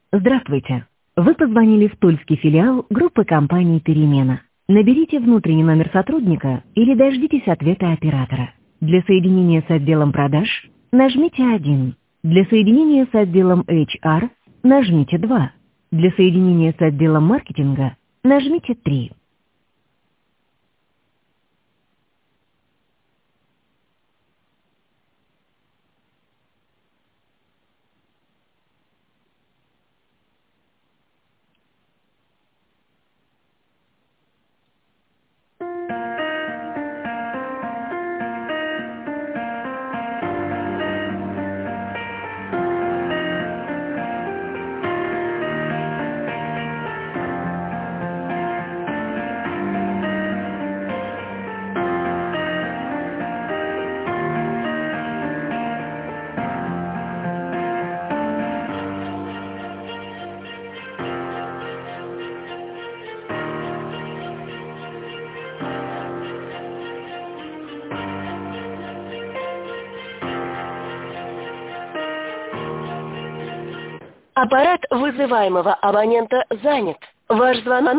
Здравствуйте. Вы позвонили в тульский филиал группы компаний «Перемена». Наберите внутренний номер сотрудника или дождитесь ответа оператора. Для соединения с отделом продаж нажмите 1. Для соединения с отделом HR нажмите 2. Для соединения с отделом маркетинга нажмите 3. Аппарат вызываемого абонента занят. Ваш звонок